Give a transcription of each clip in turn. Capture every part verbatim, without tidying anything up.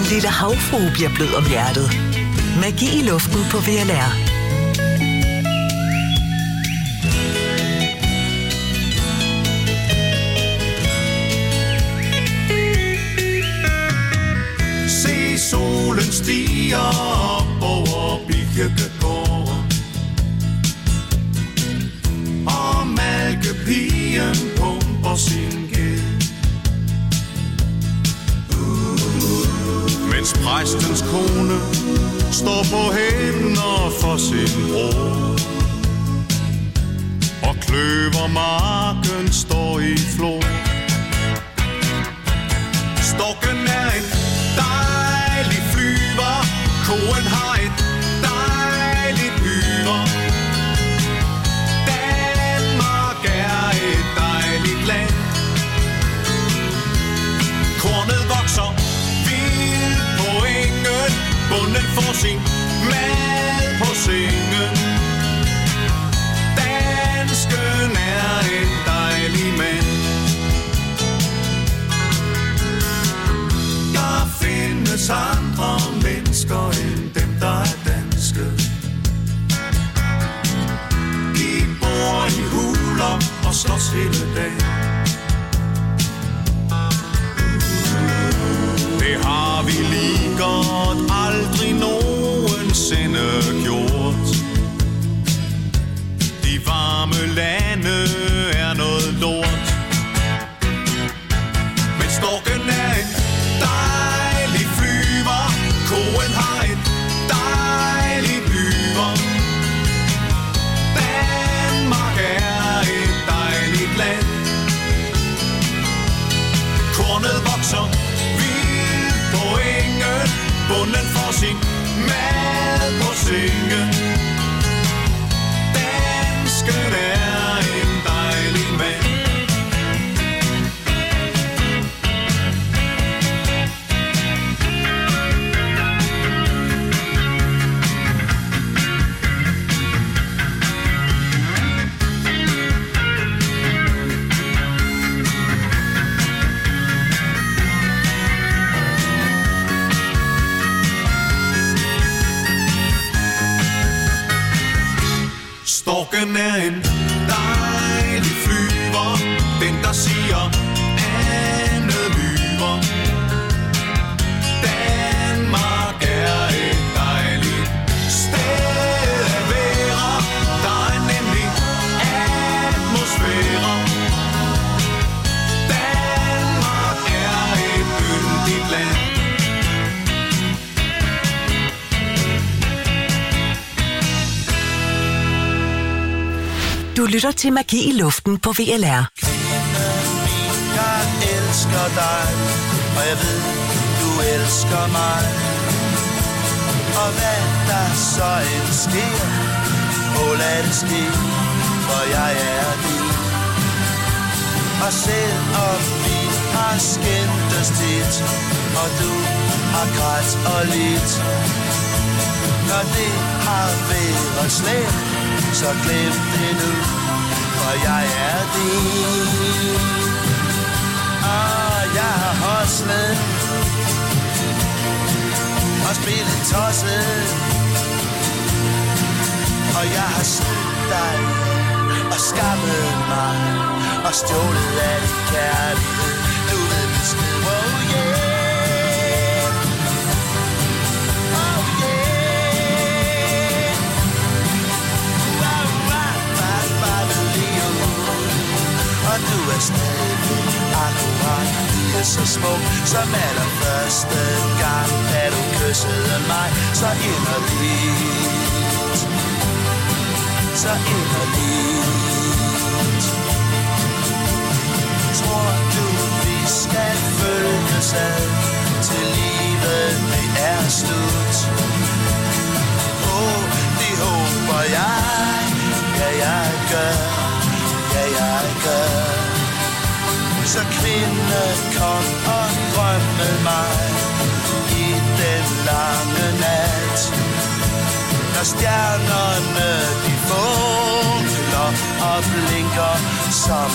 lille havfrue bliver blød om hjertet. Magi i luften på V L R. Se solen stiger op over Birkegården, og malkepigen pumper sin gæld. Mens præstens kone står på hænder for sin bror, og kløvermarken står i flor. Storken er en dejlig flyver, koen har et dejligt hyre. Danmark er et dejligt land. Kornet vokser vildt på engen, bonden får sin mad på sengen. Dansken er en dejlig mand. Der findes andre mennesker end dem, der er danske. De bor i huler og slås hele dagen. Det har vi lige godt aldrig nogensinde gjort. De varme lande er noget lort. Men storken er en dejlig flyver, koen har et dejligt hyre. Danmark er et dejligt land. Kornet vokser vildt på engen, bonden får sin mad på sengen. Dansken er en dejlig mand. Storken er en dejlig flyver, den der siger andet lyver. Danmark er et dejligt sted at være, der er nemlig atmosfære. Danmark er et yndigt land. Du lytter til Magi i luften på V L R. Jeg elsker dig, og jeg ved, du elsker mig. Og hvad der så end sker, må lad det ske, for jeg er din. Og selvom vi har skændtes tit, og du har grædt og lidt, når det har været slemt, så glem det nu, for jeg er din. Og jeg har hostlet og spillet tosset, og jeg har snydt dig og skammet mig og stjålet af din kærlighed. Nu ved vi skid, oh yeah. Og du er stadig akkurat lige så smuk som allerførste gang, da du kyssede mig så inderligt, så inderligt. Tror du, vi skal følges ad, til livet det er slut? Åh, oh, det håber jeg, ja jeg gør. Ja, jeg gør. Så kvinde, kom og drøm med mig i den lange nat. Når stjernerne de funkler og blinker som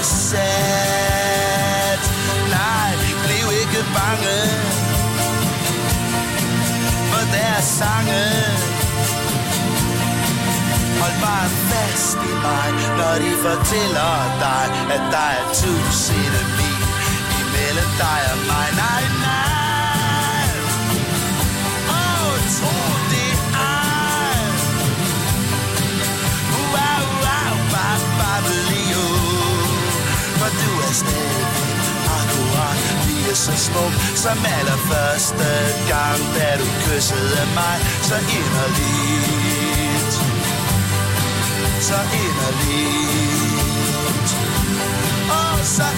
besat. Nej, bliv ikke bange. sange. Hold bare fast i mig, når de fortæller dig, at der er tusinde mil imellem dig og mig. Nej, nej. Åh, oh, tro det ej. Wow, wow, wow, babbelio. For du er stadig akkurat lige så smuk som allerførste gang, da du kyssede mig så inderligt. Så inderligt. Åh, oh, så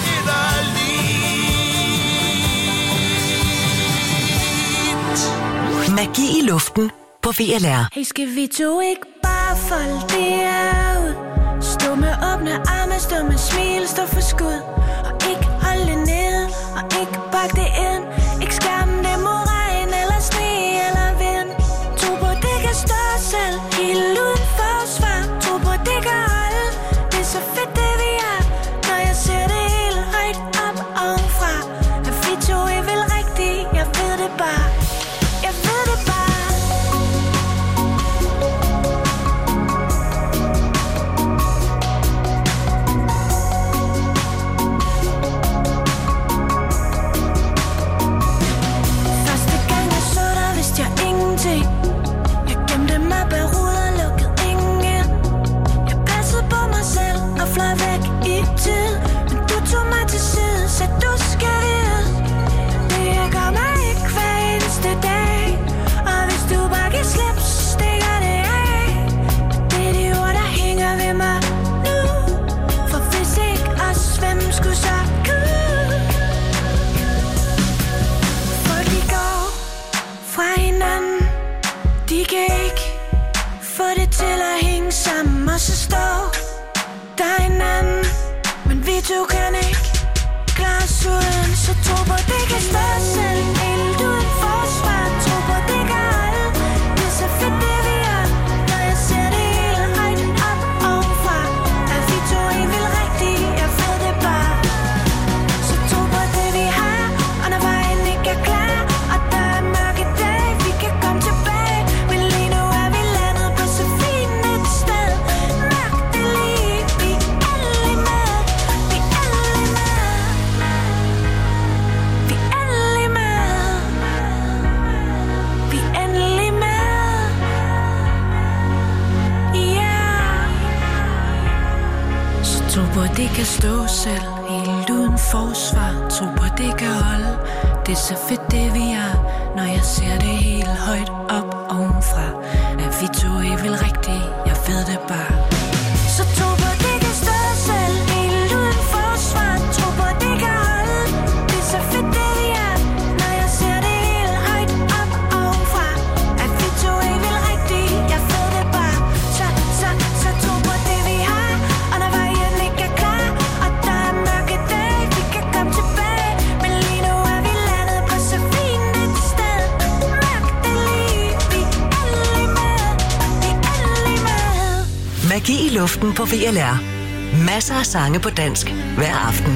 inderligt. Magi i luften på V L R. Hey, skal vi to ikke bare folde det ud? Stå med åbne arme, stå med smil, stå for skud. Og ikke holde ned, og ikke bakke det ind. Ikke skærme det mod regn, eller sne, eller vind. Tro på, det kan stå selv, helt uden forsvar. Tro på, det kan holde, det er så fedt det vi er. Når jeg ser det helt højt op ovenfra. At vi to er vel rigtigt, jeg ved det bare. Jeg ved det bare. Så står der en anden, men vi to kan ikke klare os uden. Så tro på, det kan stå selv, helt uden forsvar. Tro på, det kan holde, det er så fedt det vi er. Når jeg ser det hele højt op ovenfra. At vi to er vel rigtigt, jeg ved det bare. Så tro på det vi har, og når vejen ikke er klar, og der er mørke dage, vi kan komme tilbage. Men lige nu er vi landet på så fint et sted. Tro på, det kan stå selv, helt uden forsvar. Tro på, det kan holde, det er så fedt det vi er. Når jeg ser det helt højt op ovenfra. At vi to er vel rigtigt, jeg ved det bare. Så tro på, det kan stå selv, helt uden forsvar. Tro på, det kan holde, det er så fedt det vi er. Når jeg ser det helt højt op ovenfra. At vi to er vel rigtigt, jeg ved det bare. Så, så, så tro på det vi har, og når vejen ikke er klar, og der er mørke dage, vi kan komme tilbage. Men lige nu er vi landet på så fint et sted. Mørkt det lige, vi er alle med, vi er alle med. Magi i luften på V L R. Masser af sange på dansk hver aften.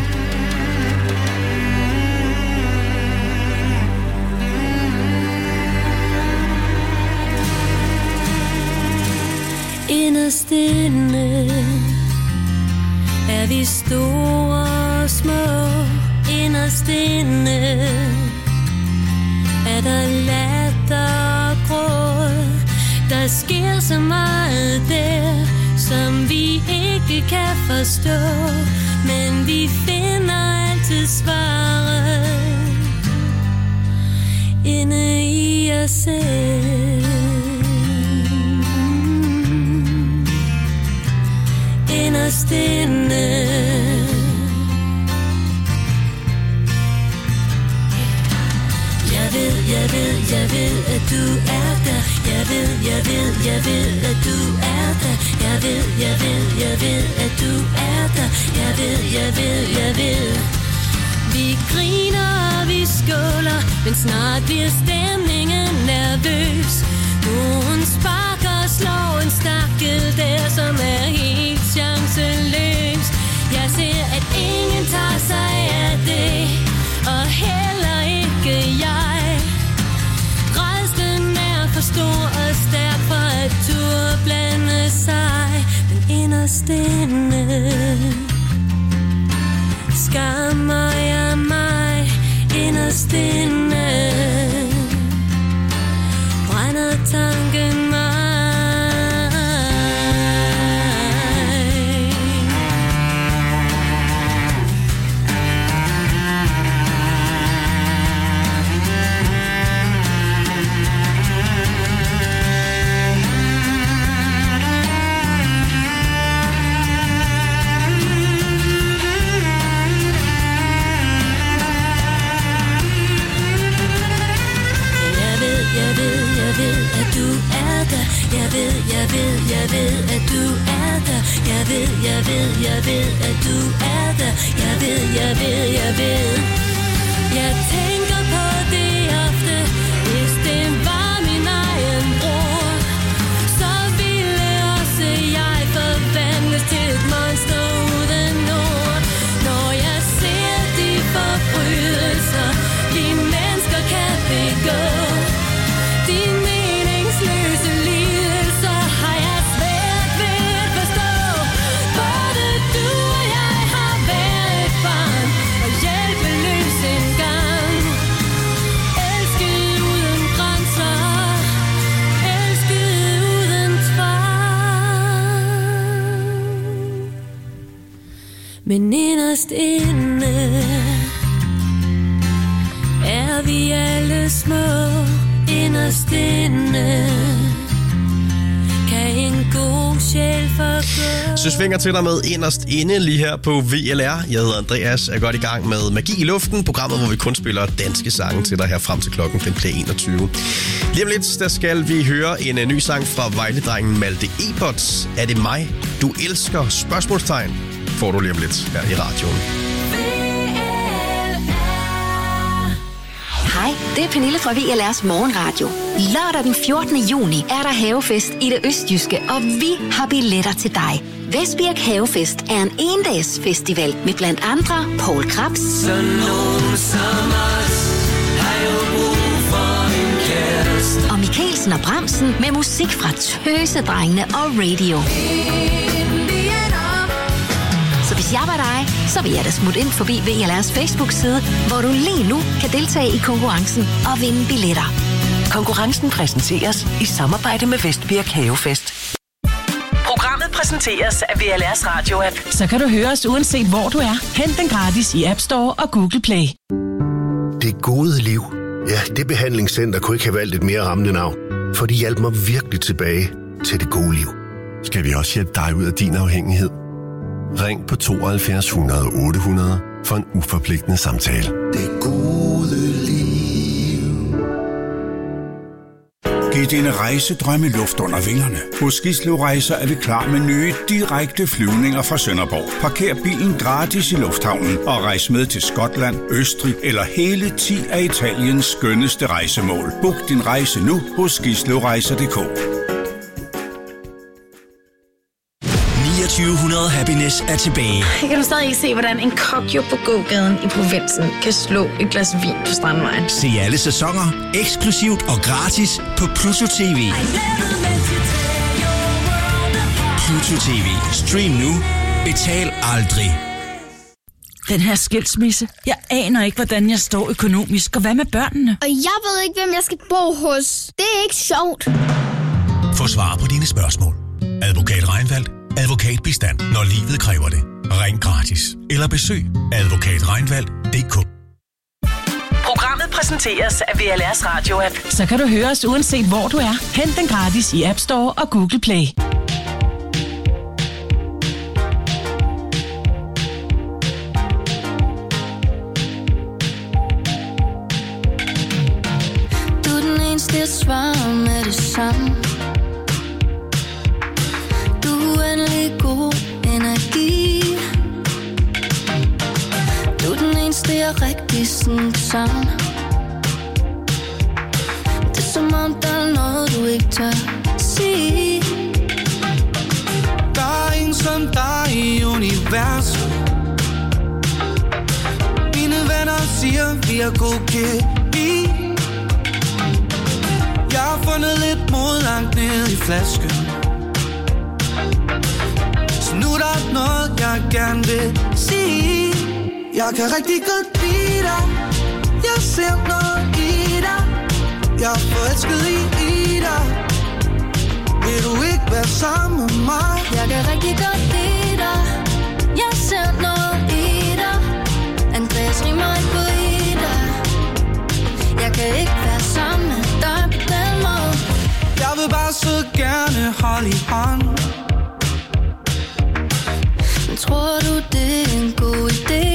Inderst inde er vi store og små. Inderst inde er der latter og gråd. Der sker så meget der, som vi ikke kan forstå. Men vi finder altid svaret inde i os selv. Inderst inde Jeg ved, jeg ved, jeg ved, at du er der. Jeg ved, jeg ved, jeg ved, at du er der. Jeg ved, jeg ved, jeg ved, at du er der. Jeg ved, jeg ved, jeg ved. Vi griner og vi skåler, men snart bliver stemningen nervøs. Nogen sparker og slår en stakkel der, som er helt chanceløs. Jeg ser, at ingen tager sig af det, og heller ikke jeg. Rædslen er for stor inderst inde skammer jeg mig inderst inde. Brænder tanken mig. Jeg ved, jeg ved, jeg ved, at du er der. Jeg ved, jeg ved, jeg ved, at du er der. Jeg ved, jeg ved, jeg ved. Jeg tænker på det ofte. Hvis det var min egen bror, så ville også jeg forvandles til et monster uden ord. Når jeg ser de forbrydelser, de mennesker kan begå, de meningsløse lidelser, har jeg svært ved at forstå. Både du og jeg har været barn og hjælpeløs engang. Elsket uden grænser, elsket uden tvang. Men inderst inde er vi alle små. Inderst inde kan en god sjæl forgå. Så svinger til dig med inderst inde lige her på V L R. Jeg hedder Andreas, er godt i gang med Magi i Luften, programmet, hvor vi kun spiller danske sange til dig her frem til klokken. Den bliver enogtyve. Lige om lidt, der skal vi høre en ny sang fra Vejledrengen Malte Ebert. Er det mig, du elsker? Spørgsmålstegn får du lige om lidt her i radioen. Hej, det er Pernille fra V L R's Morgenradio. Lørdag den fjortende juni er der havefest i det østjyske, og vi har billetter til dig. Vestbirk Havefest er en endags festival med blandt andre Poul Krebs, og Mikkelsen og Bremsen med musik fra Tøsedrengene og Radio. Så hvis jeg var dig, så vil jeg da smutte ind forbi V L R's Facebook-side, hvor du lige nu kan deltage i konkurrencen og vinde billetter. Konkurrencen præsenteres i samarbejde med Vestbirk Havefest. Programmet præsenteres af V L R's radio-app. Så kan du høre os uanset hvor du er. Hent den gratis i App Store og Google Play. Det gode liv. Ja, det behandlingscenter kunne ikke have valgt et mere rammende navn. For de hjalp mig virkelig tilbage til det gode liv. Skal vi også hjælpe dig ud af din afhængighed? Ring på tooghalvfjerds hundrede otte hundrede for en uforpligtende samtale. Det gode liv. Giv dine rejsedrømme luft under vingerne. Hos Gislev Rejser er vi klar med nye, direkte flyvninger fra Sønderborg. Parker bilen gratis i lufthavnen og rejs med til Skotland, Østrig eller hele ti af Italiens skønneste rejsemål. Book din rejse nu hos gislevrejser punktum d k. niogtyve hundrede Happiness er tilbage. Jeg kan du stadig ikke se, hvordan en kokjo på gågaden i provinsen kan slå et glas vin på Strandvejen. Se alle sæsoner, eksklusivt og gratis på Pluto T V. Pluto T V. Stream nu. Betal aldrig. Den her skilsmisse. Jeg aner ikke, hvordan jeg står økonomisk. Og hvad med børnene? Og jeg ved ikke, hvem jeg skal bo hos. Det er ikke sjovt. Få svar på dine spørgsmål. Advokat Reinfeldt. Advokatbistand, når livet kræver det. Ring gratis. Eller besøg advokat reinfeldt punktum d k. Programmet præsenteres af V L R's radio-app. Så kan du høre os uanset hvor du er. Hent den gratis i App Store og Google Play. Du er den eneste, jeg svarer med det samme. God energi. Du er den eneste, jeg rigtig sådan sammen. Det er som om, der er noget, du ikke tør sige. Der er en som dig i universet. Mine venner siger, vi er god kemi. Jeg har fundet lidt mod langt ned i flasken. der noget, jeg gerne vil sige. Jeg kan rigtig godt lide dig. Jeg ser noget i dig. Jeg er forelsket i, i dig. Vil du ikke være sammen med mig? Jeg kan rigtig godt lide dig. Jeg ser noget i dig. Andreas rimer ikke på i dig. Jeg kan ikke være sammen med dig på den måde. Jeg vil bare så gerne holde i hånd. Men tror du det er en god idé?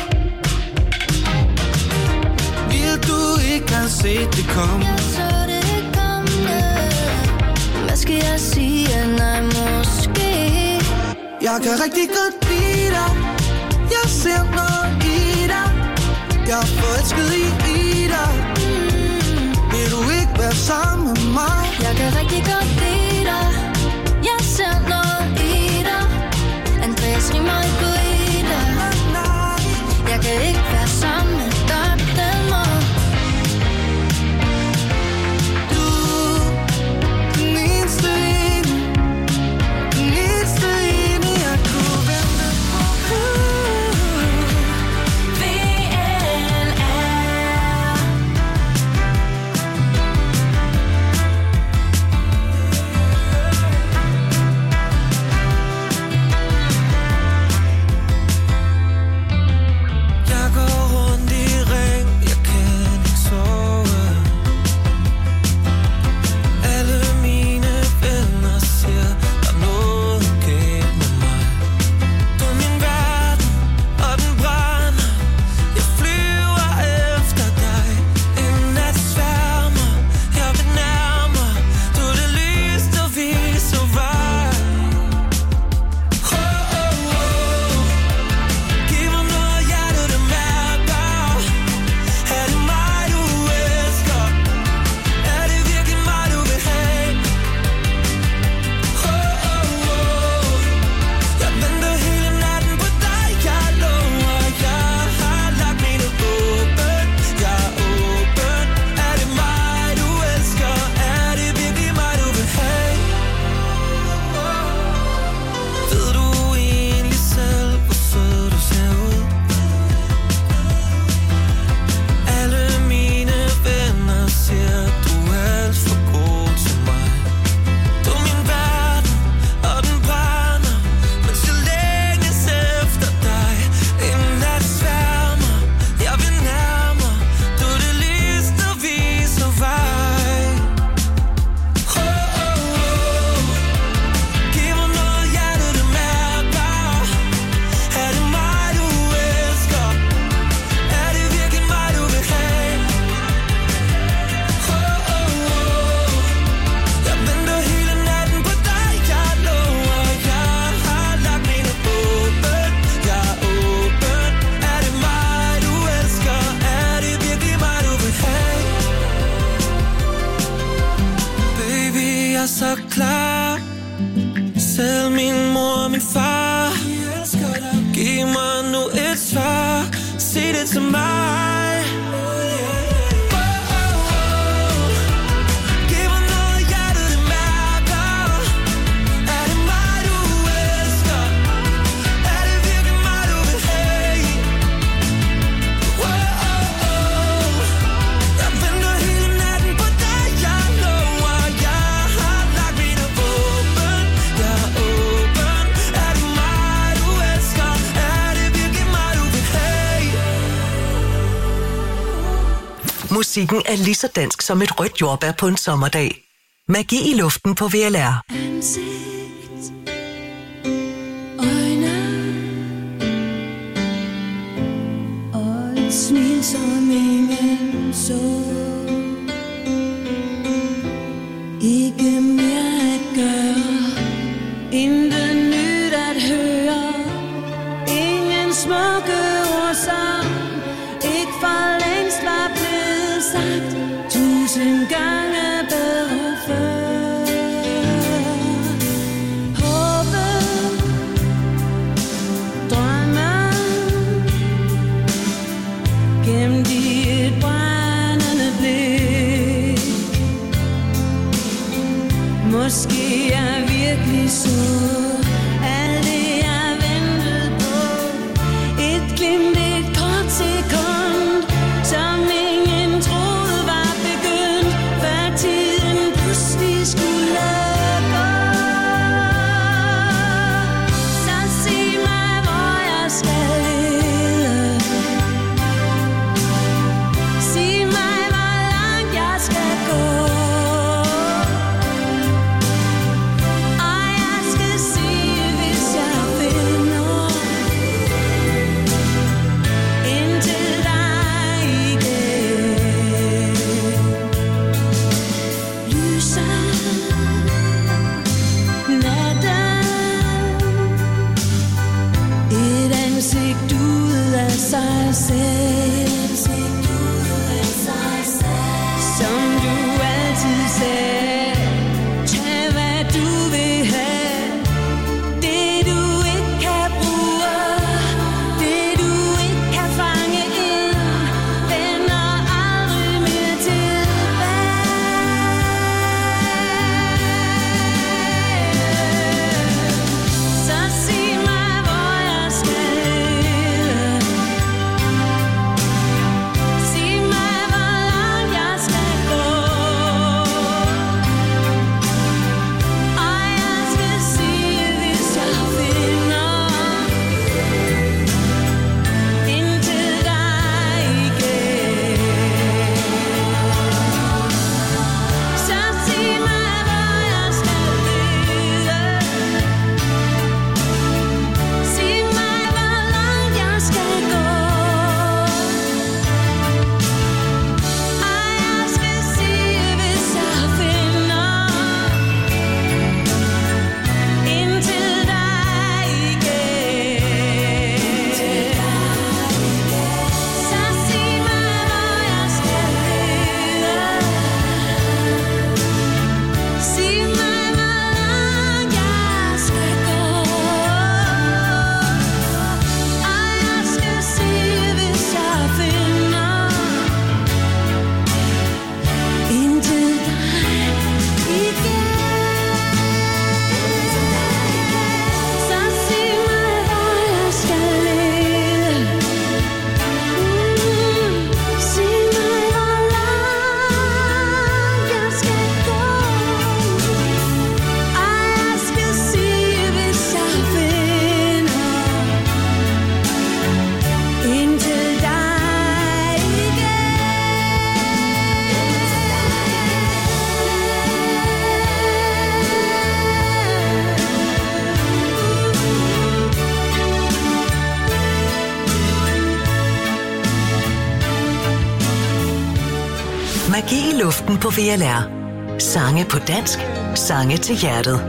Vil du ikke have set det komme? Jeg så det komme. Hvad skal jeg sige? Nej, måske. Jeg kan rigtig godt lide dig. Jeg ser noget i dig. Jeg er forelsket i, i dig. Mm. Vil du ikke være sammen med mig? Jeg kan rigtig godt lide dig. Jeg ser noget i dig. Andreas rimer ikke på i dig. Jeg kan ikke være sammen med dig på den måde. Du, den eneste ene, den eneste ene, jeg kunne vente på. V L R. Jeg går rundt i ring, jeg kan ikke sove. Alle mine venner siger, der er noget galt med mig. Du er min verden, og den brænder. Jeg flyver efter dig. En nat sværmer, jeg vil nærmere. Du er det lys, der viser vej. Oh, oh, oh. Giv mig noget hjerte, der mærker. Er det mig, du elsker? Er det virkelig mig, du vil have? Oh, oh, oh. Jeg venter hele natten på dig. Jeg lover, jeg har lagt mine åben. Jeg er åben. Er det mig, du elsker? Er det virkelig mig, du vil have? Ved du egentlig selv, hvor sød du ser ud? Alle mine venner siger, du er alt for god til mig. Du er min verden, og den brænder. Men så længes efter dig. En nat sværmer, jeg vil nærmere. Du er det lys, der viser vej. Oh, oh, oh. Giv mig noget hjerte, der mærker. Er det mig, du elsker? Er det virkelig mig, du vil have? Oh, oh, oh. Jeg venter hele natten på dig. Jeg lover, jeg har lagt mine åben. Jeg er åben. Er det mig, du elsker? Er det virkelig mig, du vil have? Baby, jeg er så klar. Selv min mor og min far. Giv mig nu et svar. Sig det til mig. Oh, oh, oh. Giv mig noget hjerte, det mærker. Er det mig, du elsker? Er det virkelig mig, du vil have? Oh, oh, oh. Jeg venter hele natten på dig. Jeg lover, jeg har lagt mine åben. Jeg er åben. Er det mig, du elsker? Er det virkelig mig, du vil have? Musikken er lige så dansk som et rødt jordbær på en sommerdag. Magi i luften på V L R. Ansigt, øjne og et smil, som ingen så. Ikke mere at gøre, intet nyt at høre. Ingen smukke ord, som ikke for længst var blevet sagt tusind gange bedre før. Håbet, drømmen, gemt i et brændende blik. Måske jeg virkelig så alt det jeg Magi i luften på V L R. Sange på dansk, sange til hjertet.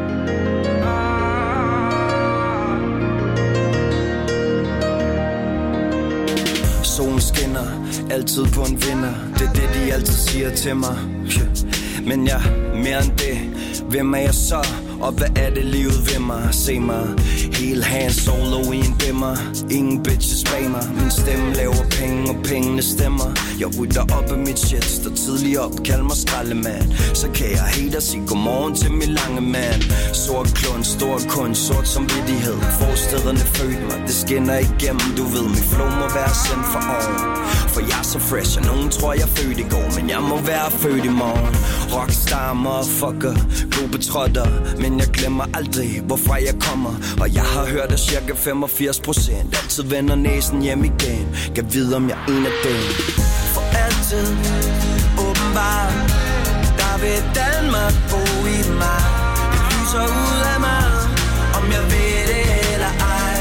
Solen skinner, altid på en vinder. Det er det, de altid siger til mig. Men jeg mere end det. Hvem er jeg så? Og hvad er det livet ved mig? Se mig, helt hands solo i en dimmer. Ingen bitches bag mig. Min stemme laver penge, og pengene stemmer. Jeg rydder op af mit shit, står tidligt op, kald mig skraldemand. Så kan jeg haters sige godmorgen til min lange mand. Sort klund, stor kun, sort som vittighed. Forstederne fødte mig, det skinner igennem. Du ved, mit flow må være sendt for oven. For jeg er så fresh, og nogen tror jeg er født i går, men jeg må være født i morgen. Rockstar, motherfucker, globetrotter. Men jeg glemmer aldrig, hvorfra jeg kommer. Og jeg har hørt, at cirka femogfirs procent altid vender næsen hjem igen. Kan vide, om jeg er en af dem. For altid, åbenbart, der vil Danmark bo i mig. Det lyser ud af mig, om jeg ved det eller ej.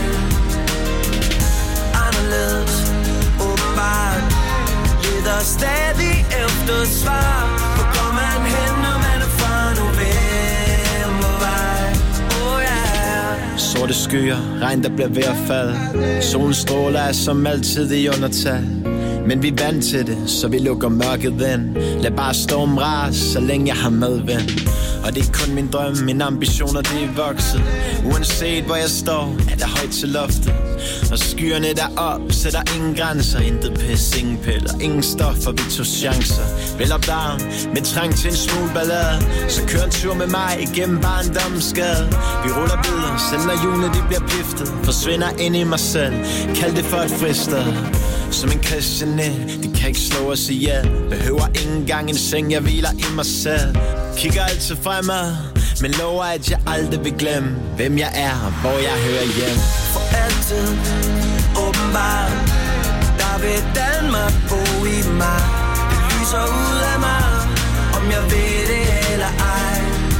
Anderledes, åbenbart, leder stadig efter svar. Hvor går man hen, når man er fra novembervej? Oh yeah. Sorte skyer, regn der bliver ved at falde. Solen stråler er som altid i undertal. Men vi er vant til det, så vi lukker mørket ind. Lad bare stormen rase, så længe jeg har medvind. Og det er kun min drøm, mine ambitioner, de er vokset. Uanset hvor jeg står, er der højt til loftet. Og skyerne derop, sætter ingen grænser. Intet pis, ingen piller, ingen stoffer, vi tog chancer. Vel op down, med trang til en smule ballade. Så kør en tur med mig igennem barndommens skade. Vi ruller billeder, selv når hjulene de bliver piftet. Forsvinder ind i mig selv, kald det for et fristed. Som en Christianet, de kan ikke slå os ihjel. Behøver ikke engang en seng, jeg hviler i mig selv. Kigger altid fremad, men lover at jeg aldrig vil glemme hvem jeg er og hvor jeg hører hjem. For altid, åbenbart, der vil Danmark bo i mig. Det lyser ud af mig, om jeg ved det eller ej.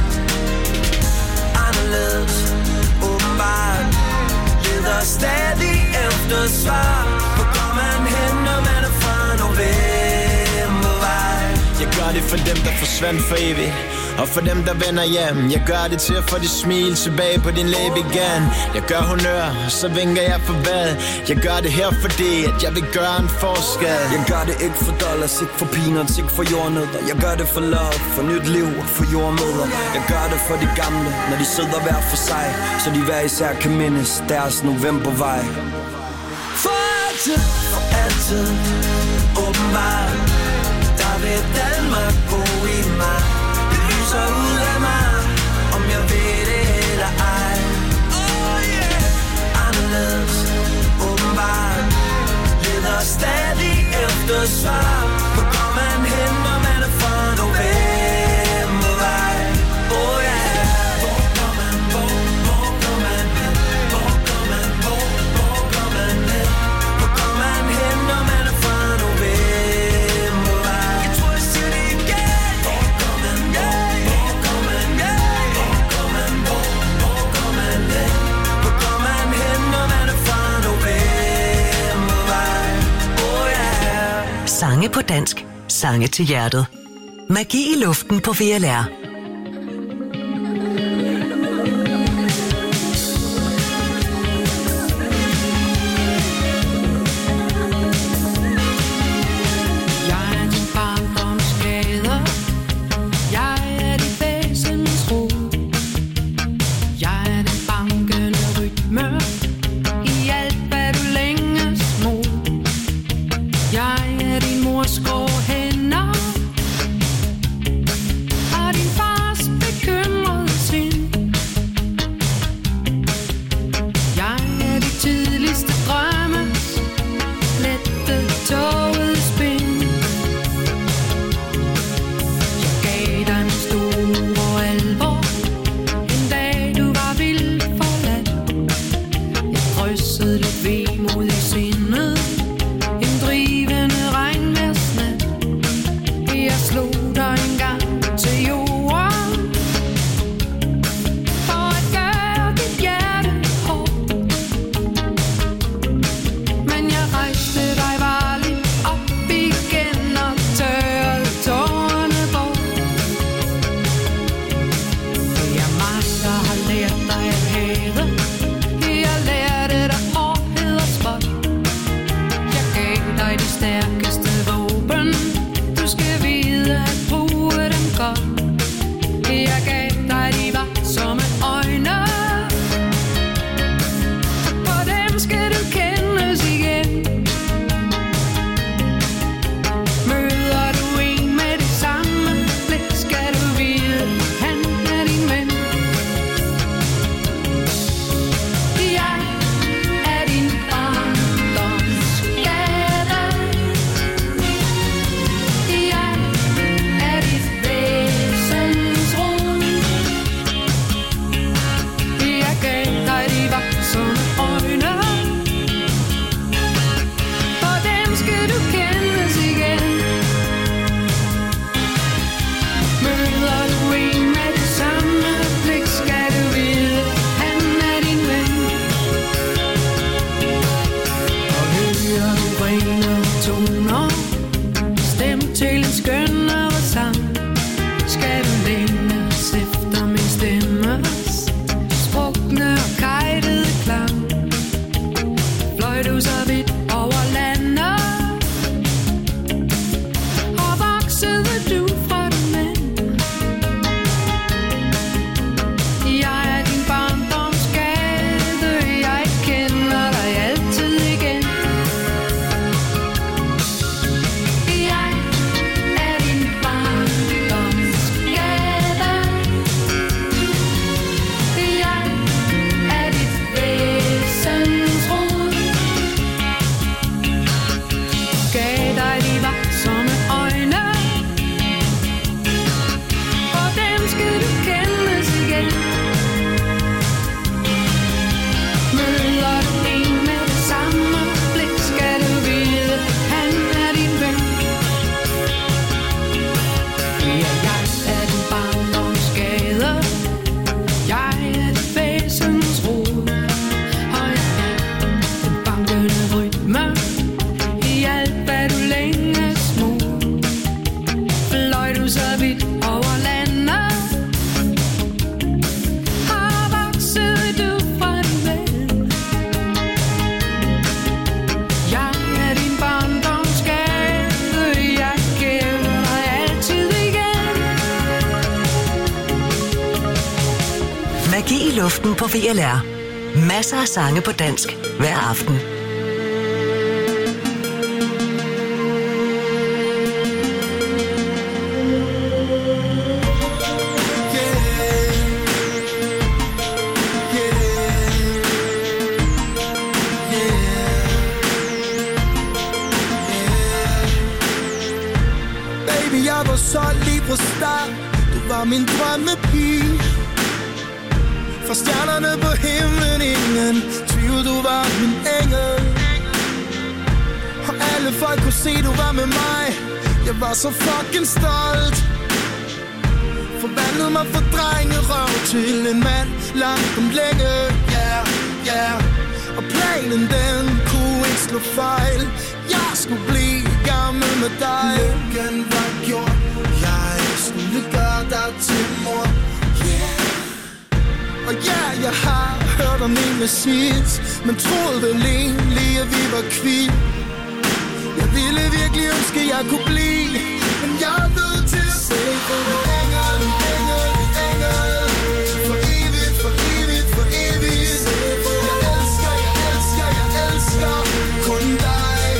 Anderledes, åbenbart, leder stadig efter svar. Hvor går man hen, når man er fra novembervej? Jeg gør gør det for dem, der forsvandt for evigt, og for dem, der vender hjem. Jeg gør det til at få det smil tilbage på din læbe igen. Jeg gør honør, så vinker jeg farvel. Jeg gør det her, fordi at jeg vil gøre en forskel. Jeg gør det ikke for dollars, ikke for peanuts, ikke for jordnødder. Jeg gør det for love, for nyt liv, for jordmødre. Jeg gør det for de gamle, når de sidder hver for sig, så de hver især kan mindes deres novembervej. For altid, for altid, åbenbart, der vil Danmark bo i mig. Det lyser ud af mig, om jeg ved det eller ej. Oh yeah. Anderledes, åbenbart, leder stadig efter svar. Hvor går man hen, når man er fra novembervej? Oh yeah. Hvor går man, hvor, hvor går man hen? Hvor går man, hvor, hvor går man hen? Hvor går man hen, når man er fra novembervej? Jeg tror, jeg siger det igen. Hvor går man, hvor, hvor går man hen? Hvor går man, hvor, hvor går man hen? Hvor går man hen, når man er fra novembervej? Oh yeah. Sange på dansk. Sange til hjertet. Magi i luften på V L R. Jeg er din mors grå hænder og din Magi i luften på V L R. Masser af sange på dansk hver aften. Jeg var solgt lige fra start. Du var min drømmepige. Fra stjernerne på himlen, ingen tvivl, du var min engel. Og alle folk kunne se, du var med mig. Jeg var så fucking stolt. Forvandlede mig fra drengerøv til en mand langt om længe. Yeah, yeah. Og planen den kunne ikke slå fejl. Jeg skulle blive gammel med dig. Lykken var gjort. Jeg skulle gøre dig til mor. Yeah. Og ja, jeg har hørt om en med sidst, men troede vel egentlig, at vi var kvitt. Jeg ville virkelig ønske, at jeg kunne blive, men jeg er nødt til at se på en engel, en engel, en engel. For evigt, for evigt, for evigt. Jeg elsker, jeg elsker, jeg elsker kun dig.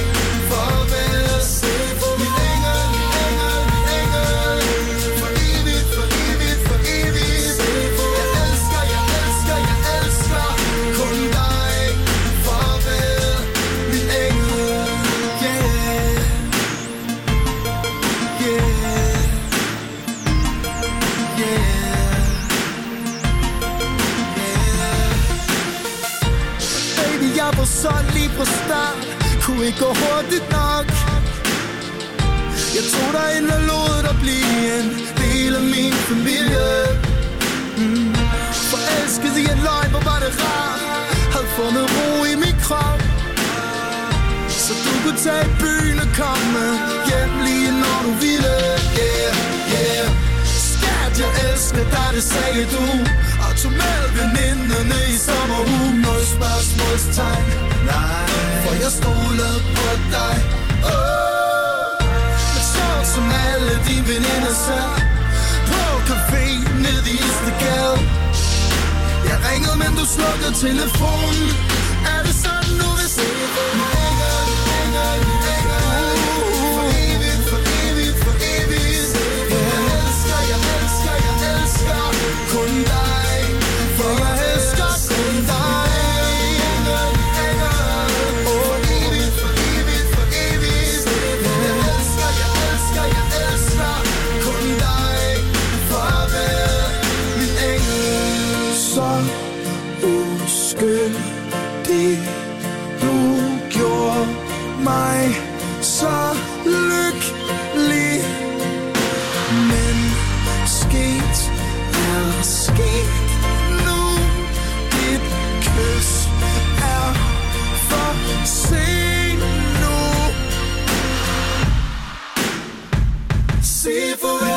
Så lige fra start kunne ikke gå hurtigt nok. Jeg tog dig ind og lod dig blive en del af min familie. mm. Forelsket i en løgn, hvor var det rart. Havde fundet ro i min krop, så du kunne tage i byen og komme hjem lige når du ville. Yeah, yeah. Skat, jeg elsker dig, det sagde du. Og tog med veninderne i sommerhus. Noget spørgsmålstegn, nej, for jeg stolede på dig. Oh, men sjovt som alle dine veninder sad på café nede i Istegade. Jeg ringede, men du slukkede telefonen. Er det sådan, du vil se på mig? Engel, engel, engel. For evigt, for evigt, for evigt. Jeg elsker, jeg elsker, jeg elsker kun dig. For jeg elsker kun dig. Engel, engel. For evigt, for evigt, for evigt. Jeg elsker, jeg elsker, jeg elsker kun dig. Farvel, min engel. Så uskyldig, du gjorde mig så lykkelig. Men sket er sket nu. Dit kys er for sent nu. Sig farvel.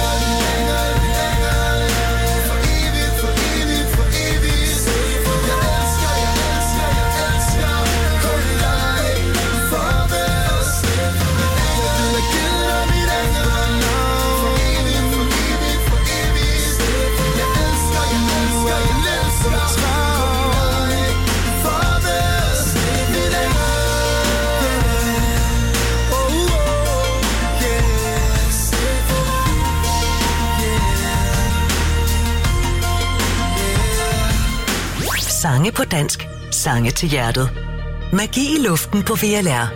Sange på dansk. Sange til hjertet. Magi i luften på V L R.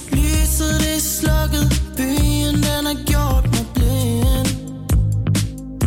Lyset det er slukket, byen den har gjort mig blind.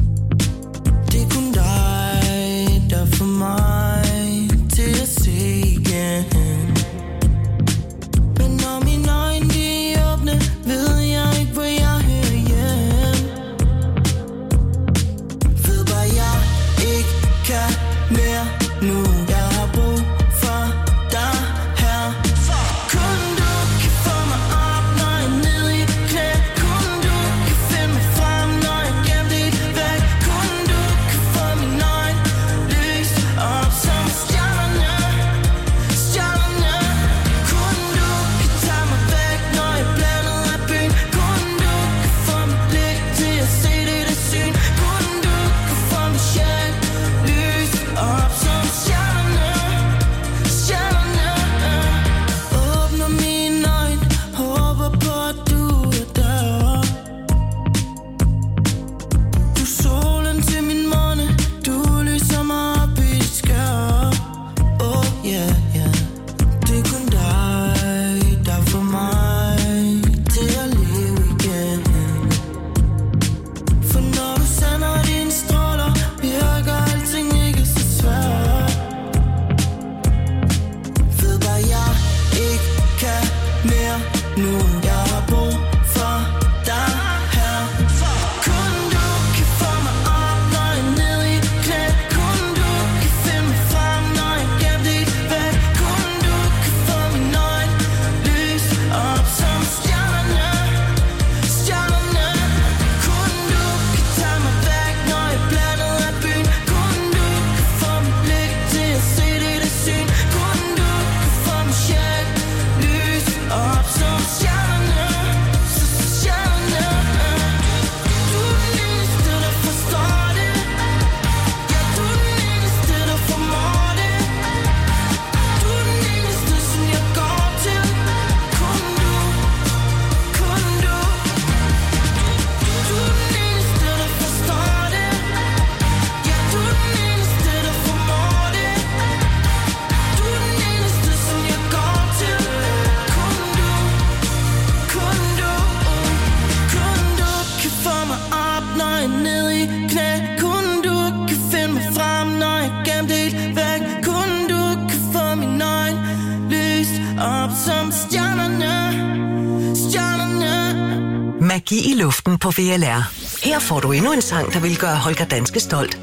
Magi i luften på V L R. Her får du endnu en sang, der vil gøre Holger Danske stolt.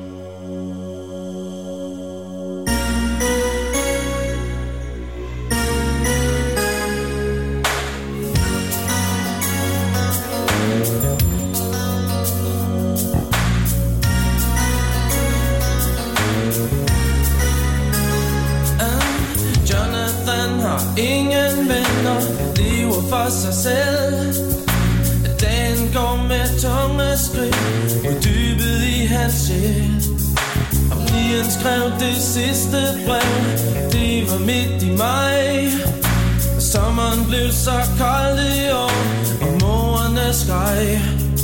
Ingen venner, lever for sig selv. Dagen går med tunge skridt, uddybet i hans sjæl. Og pigen skrev det sidste brev, det var midt i maj. Og sommeren blev så kold i år, og morerne skreg.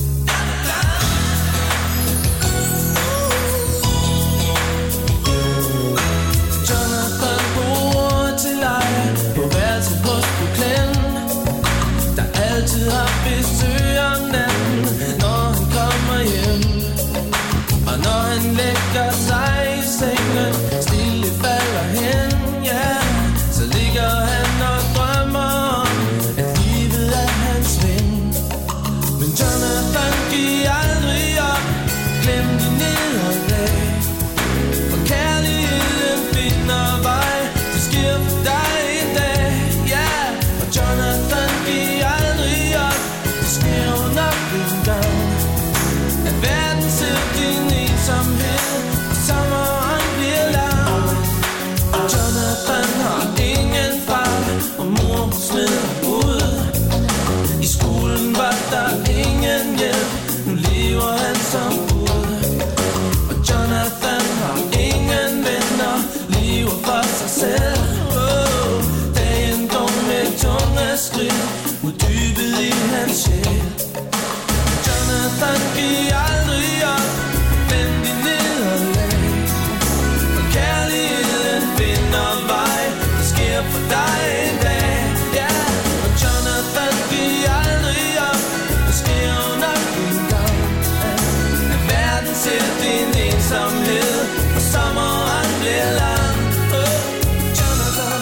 Jonathan bor til leje på værelset hos Brooklyn, der altid har besøg om natten, når han kommer hjem. Og når han lægger sig i sengen, stille falder hen, ja, så ligger han og drømmer om, at livet er hans ven. Men Jonathan giver aldrig op, glem de nederlag, for kærligheden finder vej, det sker for dig en dag, ja. Og Jonathan giver aldrig op, det sker jo nok en gang, at verden ser din ensomhed, og sommeren bliver lang. Og Jonathan har ingen far, og mor smed ud. I skolen var der ingen hjælp, nu lever han som bud. Og Jonathan har ingen venner, lever for sig selv. Oh, dagen går med tunge skridt, uddybet i hans sjæl. Jonathan giver aldrig op, men de nederlag, og kærligheden finder vej, det sker for dig en dag, ja. Og Jonathan giver aldrig op, det sker jo nok en gang, at verden ser din ensomhed, og sommeren bliver lang. Oh, Jonathan.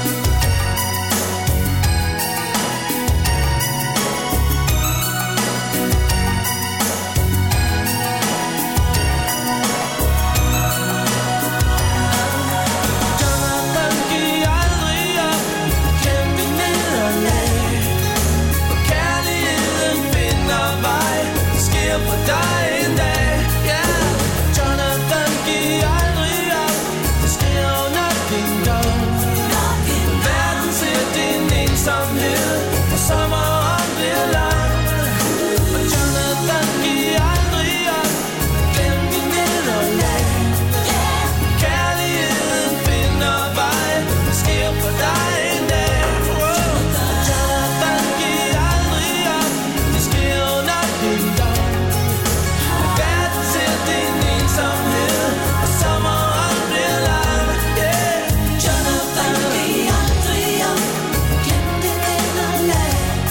Jonathan giver aldrig op, kæmpe nederlag, og kærligheden finder vej, det sker for dig en dag, ja. Jonathan giver aldrig op, det sker jo nok en gang. Verden ser din ensomhed, og sommeren bliver lang. Og Jonathan giver aldrig op, glem de nederlag, kærligheden finder vej, det sker for dig en dag. Wow. Jonathan giver aldrig op, det sker jo nok en gang. Verden ser din ensomhed, og sommeren bliver lang. Yeah. Jonathan giver aldrig op, glem de nederlag.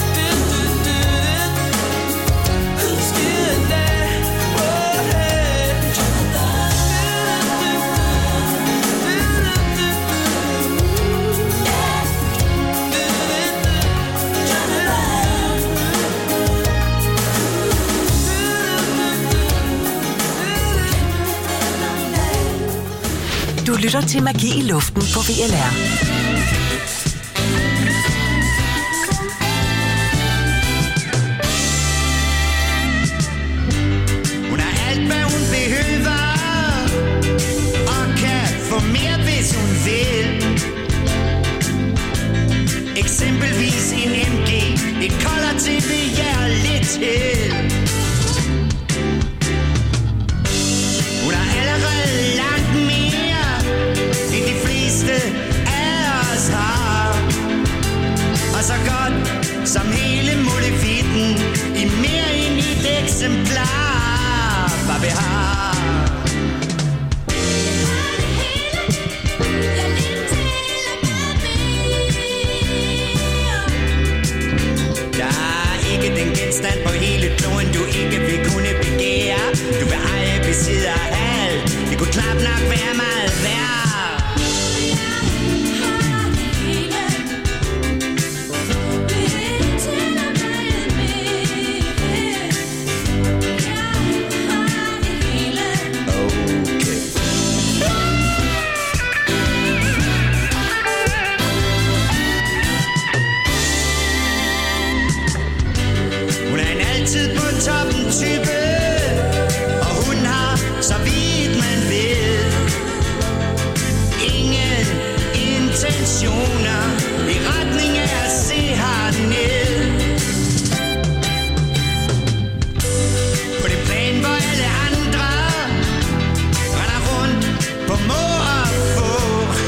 Husk en dag. Oh, hey. Du lytter til Magi i luften på V L R. Hun har alt, hvad hun behøver, og kan få mere, hvis hun vil. Eksempelvis en M G, et color T V, ja, og lidt til. Hun har allerede langt mere, end de fleste af os har. Og så godt som hele molevitten, i mere end et eksemplar, hvad vi har. Der er ikke den genstand på hele kloden, du ikke vil kunne begære. Du vil eje, besidde og have alt. Det kunne knap nok være meget værd. intentioner i retning af at se herned. På det plan, hvor alle andre render rundt på må og få.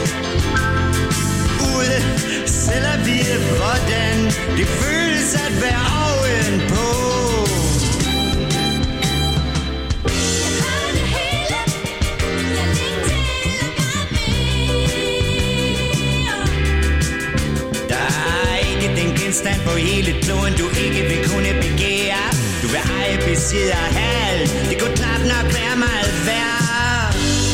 Ude selv at vide, hvordan det føles at være ovenpå. Stand på hele kloden, du ikke vil kunne begære. Du vil eje, besidde og have. Det kunne knap nok være meget værd.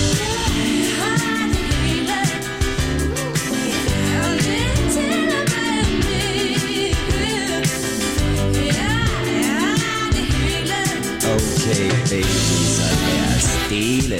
Okay, baby, så vær stille.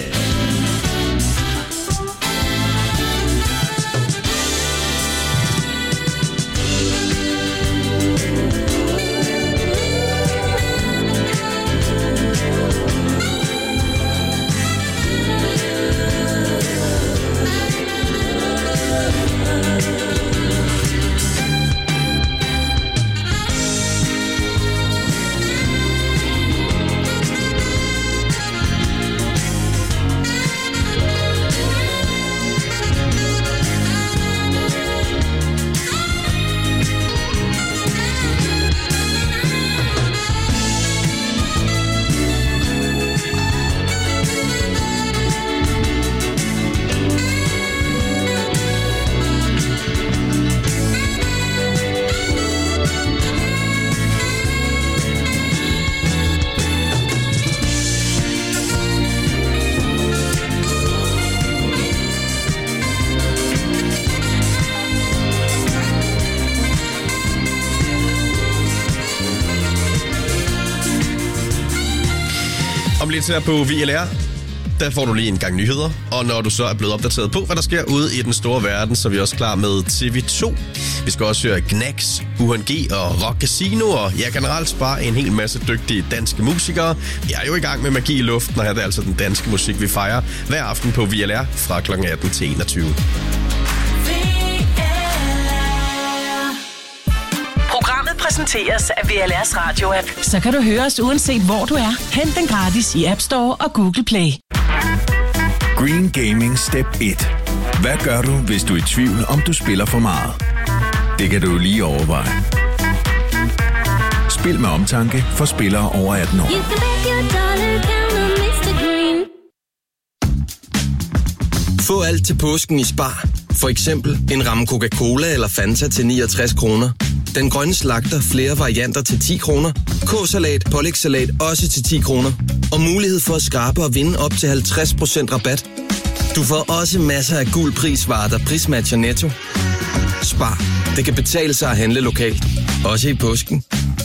Om lidt her på V L R, der får du lige en gang nyheder. Og når du så er blevet opdateret på, hvad der sker ude i den store verden, så er vi også klar med T V to. Vi skal også høre Gnags, U N G og Rock Casino, og ja, generelt bare en hel masse dygtige danske musikere. Vi er jo i gang med Magi i luften, og her er det altså den danske musik, vi fejrer hver aften på V L R fra klokken atten til enogtyve. Programmet præsenteres af V L R's radio-app. Så kan du høre os uanset hvor du er. Hent den gratis i App Store og Google Play. Green Gaming Step et. Hvad gør du, hvis du er i tvivl, om du spiller for meget? Det kan du lige overveje. Spil med omtanke for spillere over atten år. Få alt til påsken i Spar. For eksempel en ramme Coca-Cola eller Fanta til niogtres kroner. Den grønne slagter flere varianter til ti kroner. K-salat, pålægssalat også til ti kroner. Og mulighed for at skrabe og vinde op til halvtreds procent rabat. Du får også masser af gul prisvarer, der prismatcher Netto. Spar. Det kan betale sig at handle lokalt. Også i påsken.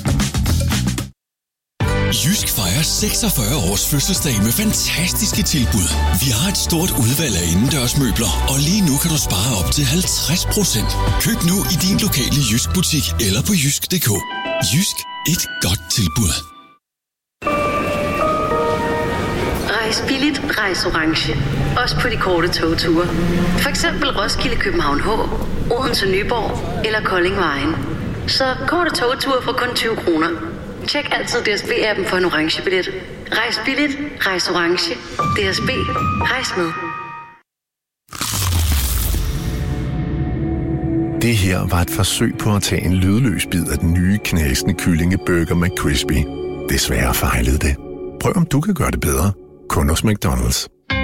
Jysk fejrer seksogfyrre års fødselsdag med fantastiske tilbud. Vi har et stort udvalg af indendørsmøbler, og lige nu kan du spare op til halvtreds procent. Køb nu i din lokale Jysk butik eller på jysk punktum d k. Jysk. Et godt tilbud. Rejs billigt, rejs orange. Også på de korte togture. For eksempel Roskilde, København H, Odense, Nyborg eller Kolding Vejen. Så korte togture for kun tyve kroner. Tjek altid D S B-appen for en orange billet. Rejs billigt, rejs orange. D S B. Rejs med. Det her var et forsøg på at tage en lydløs bid af den nye knasende kyllingeburger McCrispy. Desværre fejlede det. Prøv om du kan gøre det bedre. Kun hos McDonald's.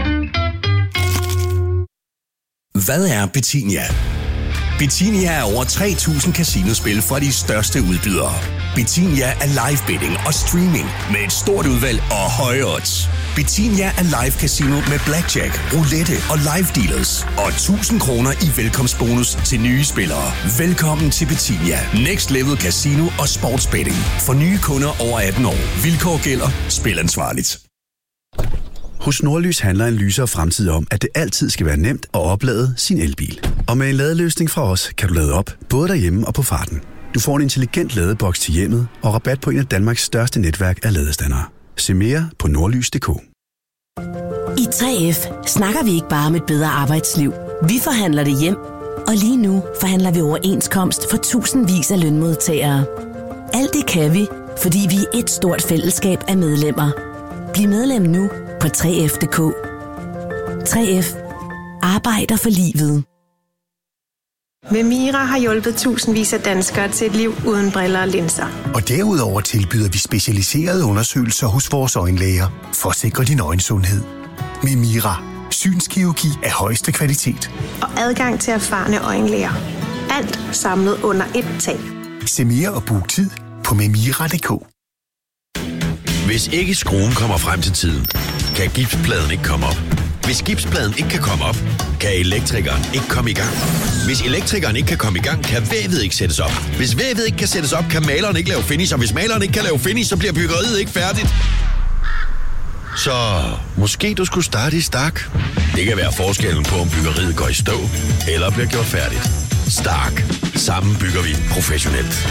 Hvad er Betinia? Betinia er over tre tusind casinospil fra de største udbydere. Betinia er live betting og streaming med et stort udvalg og høje odds. Betinia er live casino med blackjack, roulette og live dealers. Og tusind kroner i velkomstbonus til nye spillere. Velkommen til Betinia. Next Level Casino og Sportsbetting. For nye kunder over atten år. Vilkår gælder. Spil ansvarligt. Hos Nordlys handler en lysere fremtid om, at det altid skal være nemt at oplade sin elbil. Og med en ladeløsning fra os, kan du lade op, både derhjemme og på farten. Du får en intelligent ladeboks til hjemmet og rabat på en af Danmarks største netværk af ladestandere. Se mere på nordlys punktum d k. I tre F snakker vi ikke bare om et bedre arbejdsliv. Vi forhandler det hjem. Og lige nu forhandler vi overenskomst for tusindvis af lønmodtagere. Alt det kan vi, fordi vi er et stort fællesskab af medlemmer. Bliv medlem nu på tre F punktum d k. tre F arbejder for livet. Memira har hjulpet tusindvis af danskere til et liv uden briller og linser. Og derudover tilbyder vi specialiserede undersøgelser hos vores øjenlæger for at sikre din øjensundhed. Memira. Synskirurgi af højeste kvalitet. Og adgang til erfarne øjenlæger. Alt samlet under ét tag. Se mere og book tid på memira punktum d k. Hvis ikke skruen kommer frem til tiden, kan gipspladen ikke komme op. Hvis gipspladen ikke kan komme op, kan elektrikeren ikke komme i gang. Hvis elektrikeren ikke kan komme i gang, kan vævet ikke sættes op. Hvis vævet ikke kan sættes op, kan maleren ikke lave finish. Og hvis maleren ikke kan lave finish, så bliver byggeriet ikke færdigt. Så måske du skulle starte i Stark. Det kan være forskellen på, om byggeriet går i stå eller bliver gjort færdigt. Stark. Sammen bygger vi professionelt.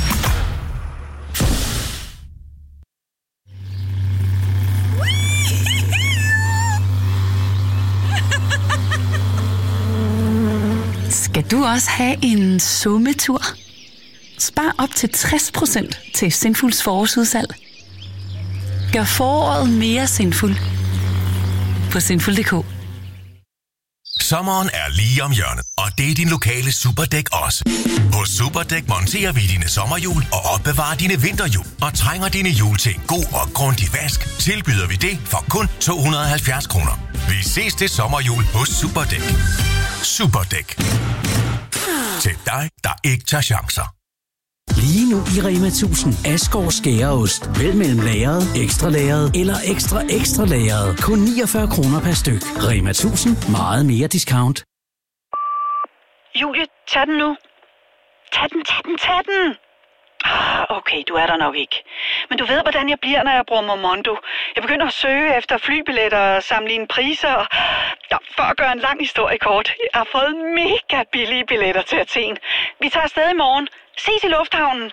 Skal du også have en summetur? Spar op til tres procent til Sinfuls forårsudsalg. Gør foråret mere sinful på sinful punktum d k. Sommeren er lige om hjørnet, og det er din lokale Superdæk også. Hos Superdæk monterer vi dine sommerhjul og opbevarer dine vinterhjul. Og trænger dine hjul til en god og grundig vask, tilbyder vi det for kun to hundrede og halvfjerds kroner. Vi ses til sommerhjul hos Superdæk. Superdæk. Til dig, der ikke tager chancer. Lige nu i Rema tusind Asgaard skæreost. Vælg mellem lagret, ekstra lagret eller ekstra ekstra lagret. Kun niogfyrre kroner per styk. Rema tusind. Meget mere discount. Julie, tag den nu. Tag den, tag den, tag den. Okay, du er der nok ikke. Men du ved, hvordan jeg bliver, når jeg bruger Momondo. Jeg begynder at søge efter flybilletter og sammenligne priser. Ja, for at gøre en lang historie kort. Jeg har fået mega billige billetter til Athen. Vi tager afsted i morgen. Ses i lufthavnen.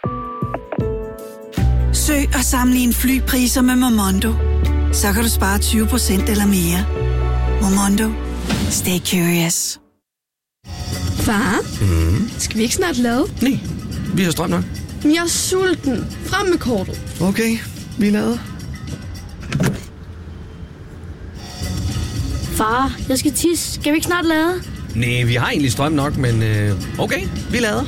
Søg og sammenligne flypriser med Momondo. Så kan du spare tyve procent eller mere. Momondo. Stay curious. Far, Mm. skal vi ikke snart lade? Nej, vi har strøm nok. Men jeg er sulten. Frem med kortet. Okay, vi lader. Far, jeg skal tisse. Skal vi ikke snart lade? Nej, vi har egentlig strøm nok, men øh, okay, vi lader.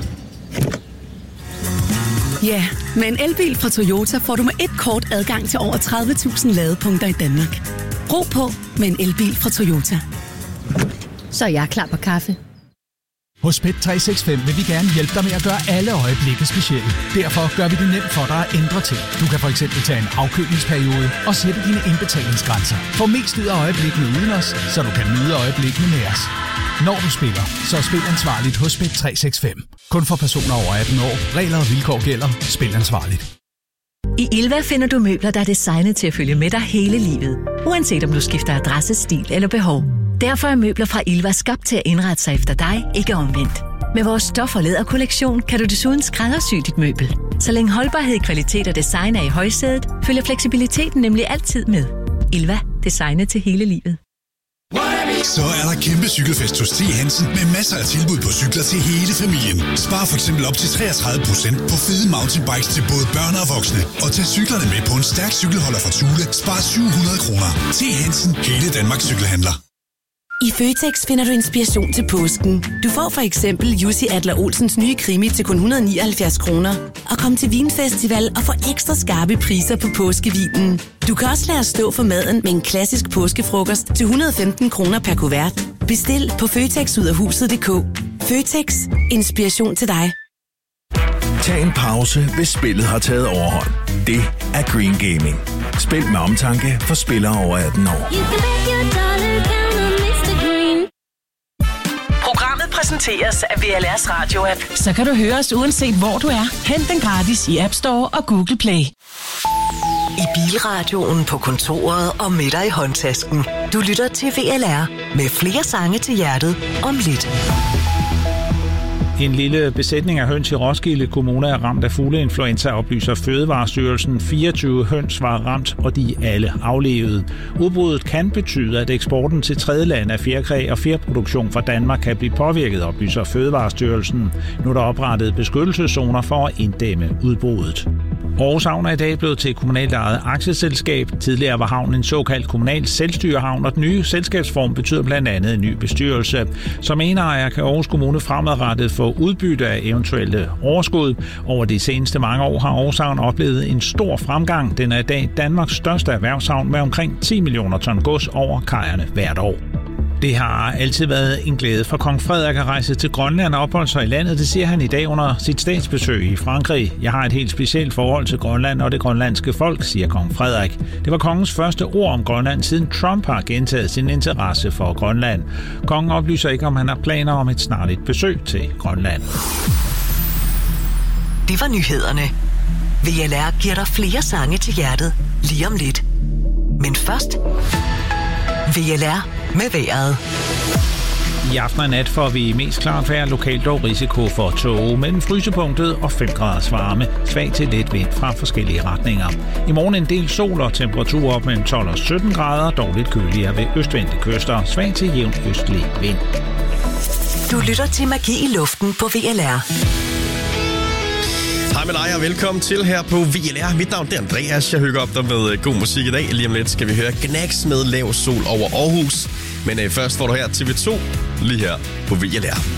Ja, med en elbil fra Toyota får du med et kort adgang til over tredive tusind ladepunkter i Danmark. Ro på med en elbil fra Toyota. Så er jeg klar på kaffe. Hos Pet tre seks fem vil vi gerne hjælpe dig med at gøre alle øjeblikke specielle. Derfor gør vi det nemt for dig at ændre ting. Du kan for eksempel tage en afkølingsperiode og sætte dine indbetalingsgrænser. Få mest ud af øjeblikkene uden os, så du kan nyde øjeblikkene med os. Når du spiller, så spil ansvarligt hos Pet tre seks fem. Kun for personer over atten år. Regler og vilkår gælder. Spil ansvarligt. I Ilva finder du møbler, der er designet til at følge med dig hele livet. Uanset om du skifter adresse, stil eller behov. Derfor er møbler fra Ilva skabt til at indrette sig efter dig, ikke omvendt. Med vores stof- og læderkollektion kan du desuden skræddersy dit møbel. Så længe holdbarhed, kvalitet og design er i højsædet, følger fleksibiliteten nemlig altid med. Ilva. Designet til hele livet. Så er der kæmpe cykelfest hos T. Hansen med masser af tilbud på cykler til hele familien. Spar for eksempel op til treogtredive procent på fede mountainbikes til både børn og voksne. Og tag cyklerne med på en stærk cykelholder fra Thule. Spar syv hundrede kroner. T. Hansen. Hele Danmarks cykelhandler. I Føtex finder du inspiration til påsken. Du får for eksempel Jussi Adler-Olsens nye krimi til kun et hundrede og nioghalvfjerds kroner. Og kom til Vinfestival og få ekstra skarpe priser på påskevinen. Du kan også lade os stå for maden med en klassisk påskefrokost til et hundrede og femten kroner per kuvert. Bestil på føtexudafhuset punktum d k. Føtex. Inspiration til dig. Tag en pause, hvis spillet har taget overhånd. Det er Green Gaming. Spil med omtanke for spillere over atten år. Programmet præsenteres af V L R's radio-app. Så kan du høre os uanset hvor du er. Hent den gratis i App Store og Google Play. I bilradioen, på kontoret og med dig i håndtasken. Du lytter til V L R med flere sange til hjertet om lidt. En lille besætning af høns i Roskilde Kommune er ramt af fugleinfluenza, oplyser Fødevarestyrelsen. fireogtyve høns var ramt, og de er alle aflevet. Udbruddet kan betyde, at eksporten til tredjelande af fjerkræ og fjerproduktion fra Danmark kan blive påvirket, oplyser Fødevarestyrelsen. Nu er der oprettet beskyttelseszoner for at inddæmme udbruddet. Aarhus Havn er i dag blevet til et kommunalt ejet aktieselskab. Tidligere var havnen en såkaldt kommunal selvstyrehavn, og den nye selskabsform betyder blandt andet en ny bestyrelse. Som eneejer kan Aarhus Kommune fremadrettet få udbytte af eventuelle overskud. Over de seneste mange år har Aarhus Havn oplevet en stor fremgang. Den er i dag Danmarks største erhvervshavn med omkring ti millioner ton gods over kajerne hvert år. Det har altid været en glæde for kong Frederik at rejse til Grønland og opholde sig i landet. Det siger han i dag under sit statsbesøg i Frankrig. Jeg har et helt specielt forhold til Grønland og det grønlandske folk, siger kong Frederik. Det var kongens første ord om Grønland, siden Trump har gentaget sin interesse for Grønland. Kongen oplyser ikke, om han har planer om et snarligt besøg til Grønland. Det var nyhederne. V L R giver dig flere sange til hjertet lige om lidt. Men først V L R med vejret. I aften og nat får vi mest klart vejr, lokalt dog risiko for tåge mellem frysepunktet og fem graders varme. Svag til let vind fra forskellige retninger. I morgen en del sol og temperatur op mellem tolv og sytten grader, dog lidt køligere ved østvendte kyster. Svag til jævn østlig vind. Du lytter til Magi i luften på V L R. Hej med dig og velkommen til her på V L R. Mit navn er Andreas. Jeg hygger op dig med god musik i dag. Lige om lidt skal vi høre Gnags med Lav Sol over Aarhus. Men øh, først får du her T V to lige her på V L R.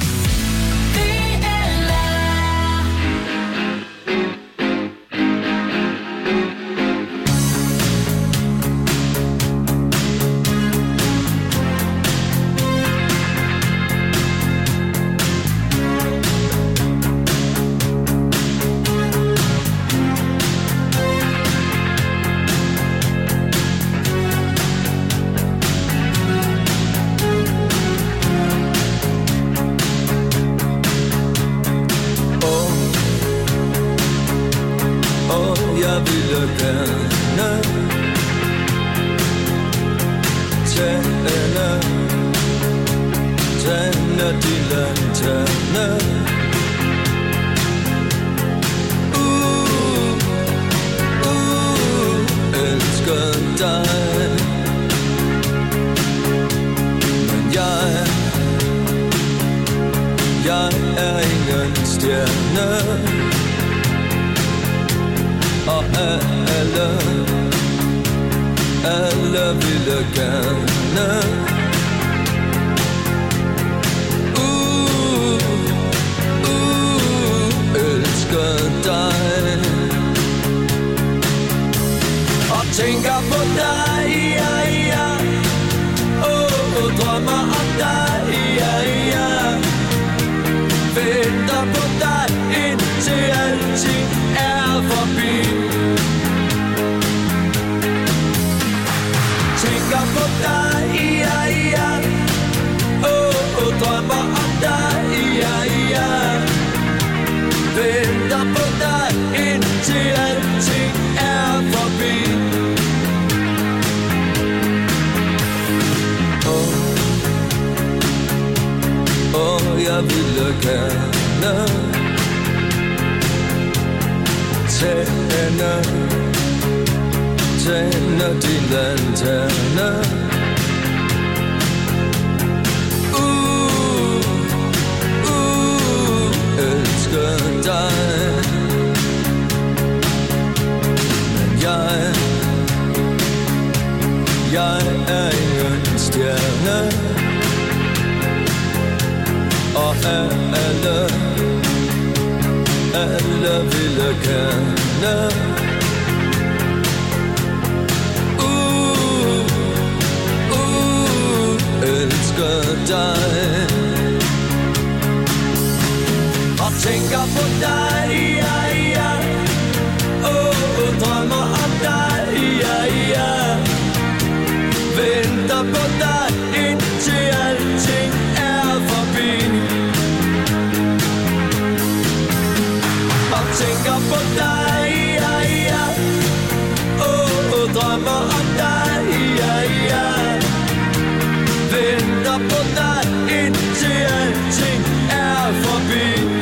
Venter på dig indtil alting er forbi.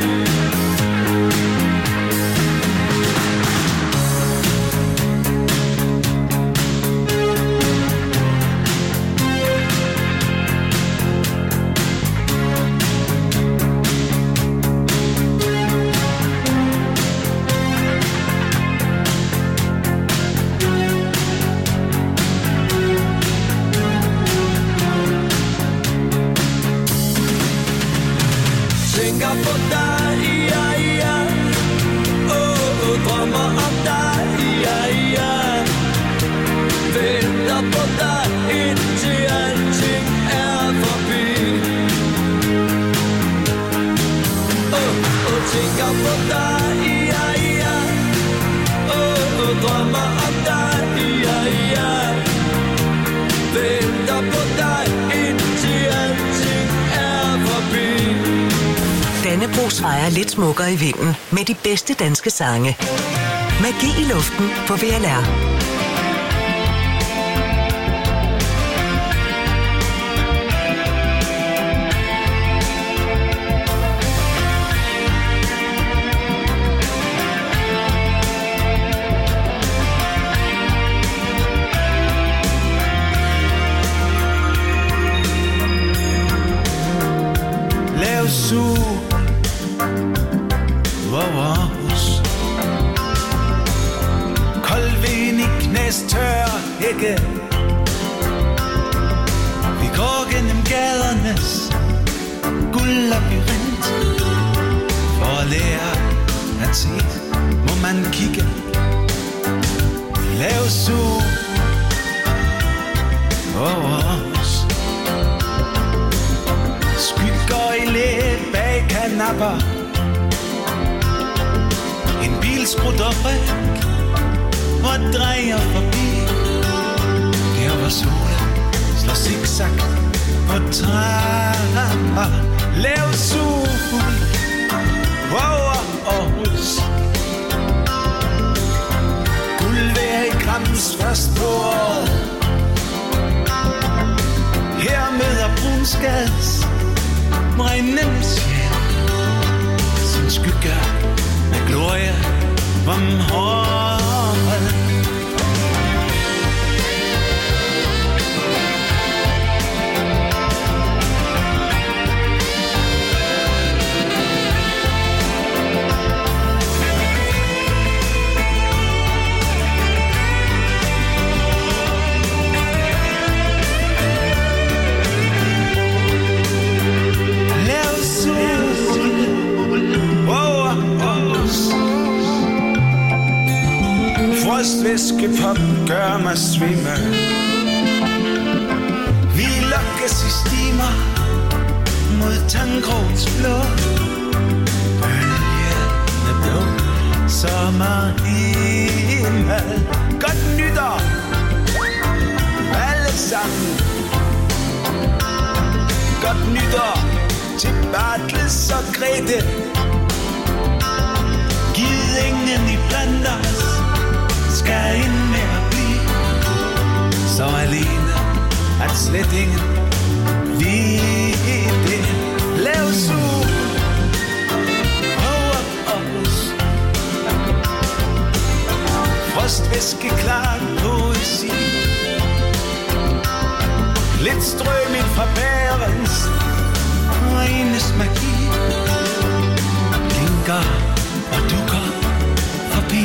tænker på dig, ja, ja. Åh, oh, drømmer om dig, ja, ja. Venter på dig, indtil alting er forbi. Åh, oh, oh, tænker på dig, ja, ja. Åh, oh, drømmer om dig, ja, ja. Venter på dig, indtil alting er forbi. Dannebrogs fejrer lidt smukkere i vinden med de bedste danske sange. Magi i luften på V L R. Lav sol over os. Kold vind i knæstør hække. Vi går gennem gadernes guldlabyrint. For at lære at se, må man kigge. Lav sol over os. Skygger i læ bag kanapper. En bil skrutter ryg og drejer forbi. Der hvor solen slår zigzag på trapper. Lav sol over Aarhus. Guldvejr i Grams først på året. Her møder Brunskads brændende sjæl sin skygge med glorie om håret. Frostvæskepop gør mig svimme. Vi lokkes i stimer mod Tangrovs blå. Bølgende blå sommerhimmel. Godt nytår alle sammen. Godt nytår til Bartles og Grete. Giv ingen i blandt os. Skal ind med at blive så alene, at slet ingen ved det. Lav sol over os. Frostvæske klart poesi. Lidt strøm ind fra bærens renes magi. Blinker og dukker forbi.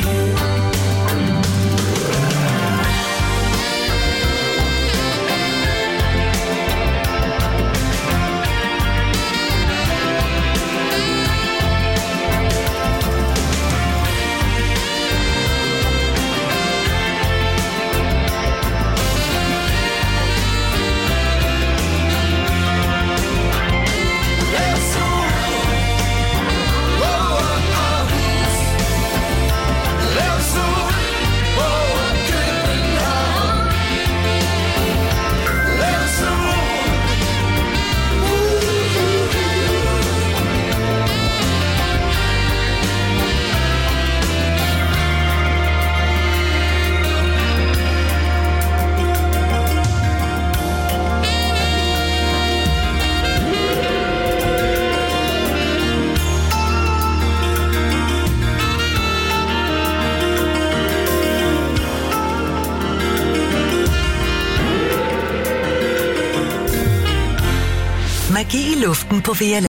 Magi i luften på V L R.